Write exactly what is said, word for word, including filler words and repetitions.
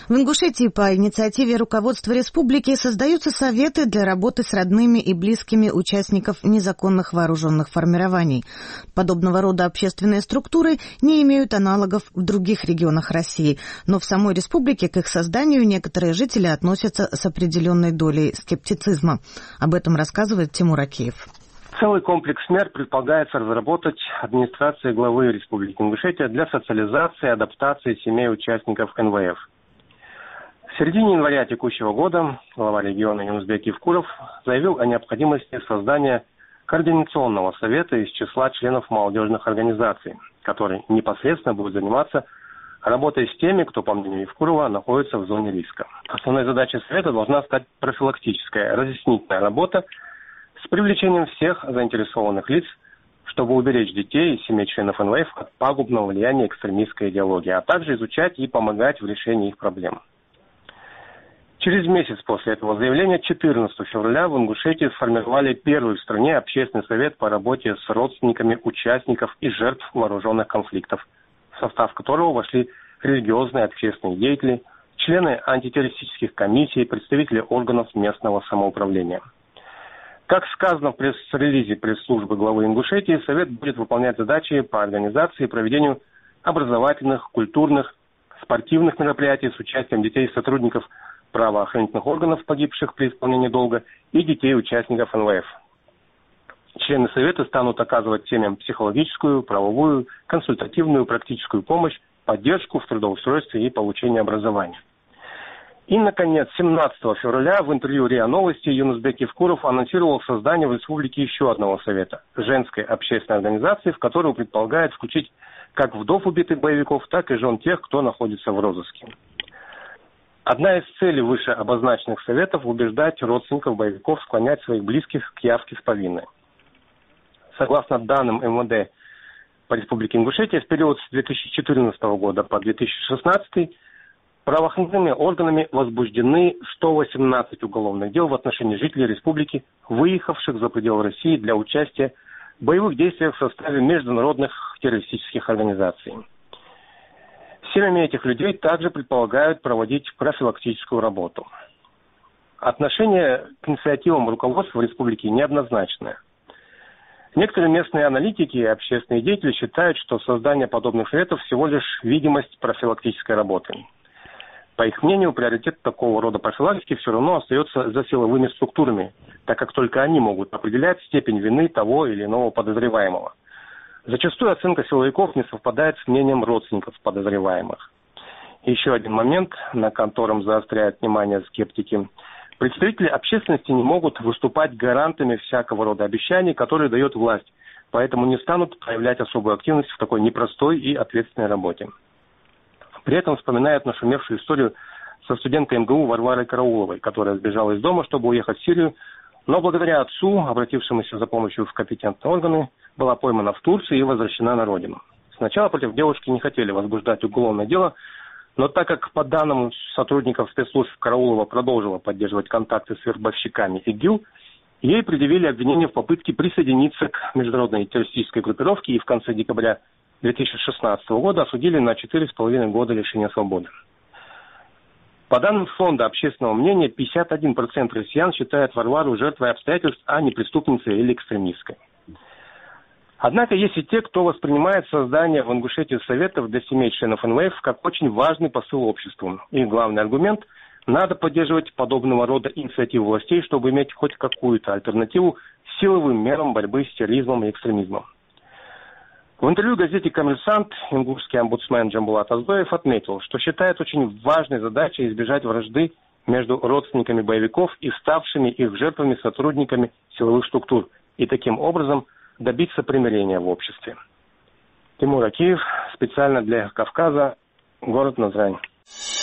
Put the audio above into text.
В Ингушетии по инициативе руководства республики создаются советы для работы с родными и близкими участников незаконных вооруженных формирований. Подобного рода общественные структуры не имеют аналогов в других регионах России, но в самой республике к их созданию некоторые жители относятся с определенной долей скептицизма. Об этом рассказывает Тимур Акиев. Целый комплекс мер предполагается разработать администрацией главы Республики Ингушетия для социализации и адаптации семей участников эн вэ эф. В середине января текущего года глава региона Юнусбек Евкуров заявил о необходимости создания координационного совета из числа членов молодежных организаций, который непосредственно будет заниматься работой с теми, кто, по мнению Евкурова, находится в зоне риска. Основной задачей совета должна стать профилактическая, разъяснительная работа с привлечением всех заинтересованных лиц, чтобы уберечь детей и семей членов эн вэ эф от пагубного влияния экстремистской идеологии, а также изучать и помогать в решении их проблем. Через месяц после этого заявления, четырнадцатого февраля, в Ингушетии сформировали первый в стране общественный совет по работе с родственниками участников и жертв вооруженных конфликтов, в состав которого вошли религиозные общественные деятели, члены антитеррористических комиссий, представители органов местного самоуправления. Как сказано в пресс-релизе пресс-службы главы Ингушетии, совет будет выполнять задачи по организации и проведению образовательных, культурных, спортивных мероприятий с участием детей сотрудников правоохранительных органов, погибших при исполнении долга, и детей участников эн вэ эф. Члены совета станут оказывать семьям психологическую, правовую, консультативную, практическую помощь, поддержку в трудоустройстве и получении образования. И, наконец, семнадцатого февраля в интервью РИА Новости Юнусбек Евкуров анонсировал создание в республике еще одного совета – женской общественной организации, в которую предполагает включить как вдов убитых боевиков, так и жен тех, кто находится в розыске. Одна из целей выше обозначенных советов – убеждать родственников боевиков склонять своих близких к явке с повинной. Согласно данным эм вэ дэ по Республике Ингушетия, в период с две тысячи четырнадцатого года по две тысячи шестнадцатый правоохранительными органами возбуждены сто восемнадцать уголовных дел в отношении жителей республики, выехавших за пределы России для участия в боевых действиях в составе международных террористических организаций. Семьями этих людей также предполагают проводить профилактическую работу. Отношение к инициативам руководства республики неоднозначное. Некоторые местные аналитики и общественные деятели считают, что создание подобных советов всего лишь видимость профилактической работы. По их мнению, приоритет такого рода профилактики все равно остается за силовыми структурами, так как только они могут определять степень вины того или иного подозреваемого. Зачастую оценка силовиков не совпадает с мнением родственников подозреваемых. Еще один момент, на котором заостряют внимание скептики. Представители общественности не могут выступать гарантами всякого рода обещаний, которые дает власть, поэтому не станут проявлять особую активность в такой непростой и ответственной работе. При этом вспоминают нашумевшую историю со студенткой эм гэ у Варварой Карауловой, которая сбежала из дома, чтобы уехать в Сирию, но благодаря отцу, обратившемуся за помощью в компетентные органы, была поймана в Турции и возвращена на родину. Сначала против девушки не хотели возбуждать уголовное дело, но так как по данным сотрудников спецслужб Караулова продолжила поддерживать контакты с вербовщиками ИГИЛ, ей предъявили обвинение в попытке присоединиться к международной террористической группировке и в конце декабря две тысячи шестнадцатого года осудили на четыре с половиной года лишения свободы. По данным Фонда общественного мнения, пятьдесят один процент россиян считают Варвару жертвой обстоятельств, а не преступницей или экстремисткой. Однако есть и те, кто воспринимает создание в Ингушетии советов для семей членов эн вэ эф как очень важный посыл обществу. И главный аргумент – надо поддерживать подобного рода инициативы властей, чтобы иметь хоть какую-то альтернативу силовым мерам борьбы с терроризмом и экстремизмом. В интервью газете «Коммерсант» ингушский омбудсмен Джамбулат Аздоев отметил, что считает очень важной задачей избежать вражды между родственниками боевиков и ставшими их жертвами сотрудниками силовых структур, и таким образом добиться примирения в обществе. Тимур Акиев, специально для Кавказа, город Назрань.